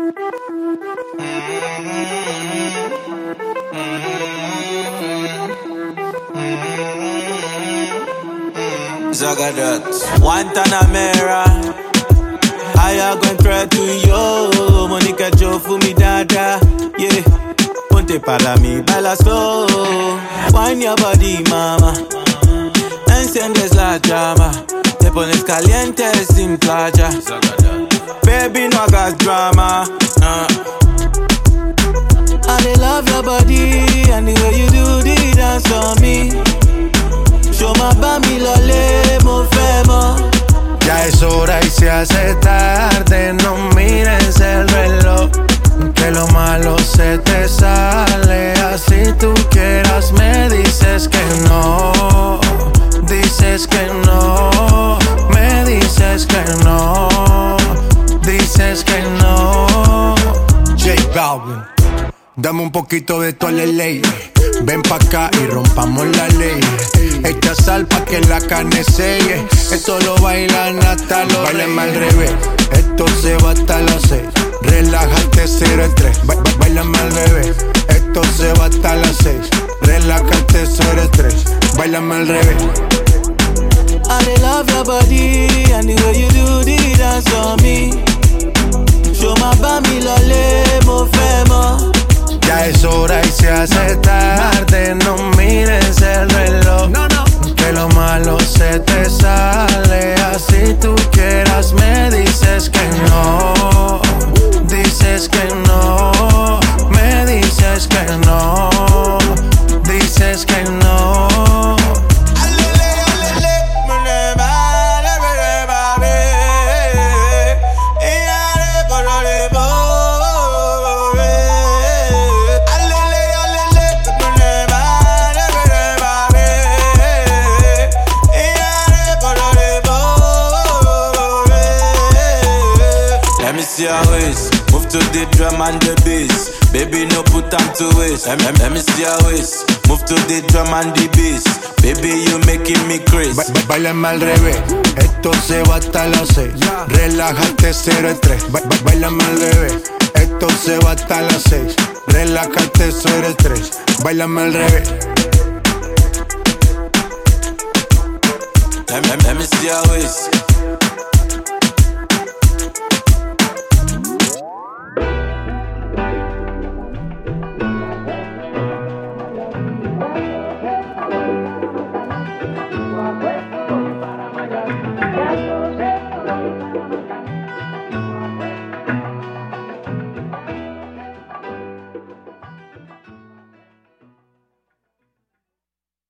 Zagadat Guantanamera I go and try to yo Monica Joe Fumi Dada Yeah Ponte para mi baila slow Wine your body mama Enciendes la llama Te pones caliente sin playa Baby no hagas drama I love your body and the way you do the dance on me Show my bami lole, mo femo. Ya es hora y se hace tarde. No mires el reloj, que lo malo se te sale. Así tú quieras me dices que no. Dices que no. Me dices que no. Dices que no. J Balvin, dame un poquito de tu ley. Ven pa' acá y rompamos la ley. Echa sal pa' que la carne selle. Esto lo bailan hasta los bailen al revés. Esto se va hasta las 6. Relájate 0 en 3. Bailame al revés. Esto se va hasta las 6. Relájate 0 en 3. Bailame al revés. I love your body and the way you do the dance on me. Show my bami lole, mo femo. Ya es hora y se hace tarde. No mires el reloj, que lo malo se te sale. Así tú quieras me dices que no. Dices que no. Me dices que no. Dices que no. See your waist, move to the drum and the bass. Baby, no put time to waste. Let me see your waist, move to the drum and the bass. Baby, you making me crazy. Bailame al revés, esto se va hasta las 6. Relájate 0 en 3. Bailame al revés, esto se va hasta las 6. Relájate 0 en 3. Bailame al revés. Let me see your waist.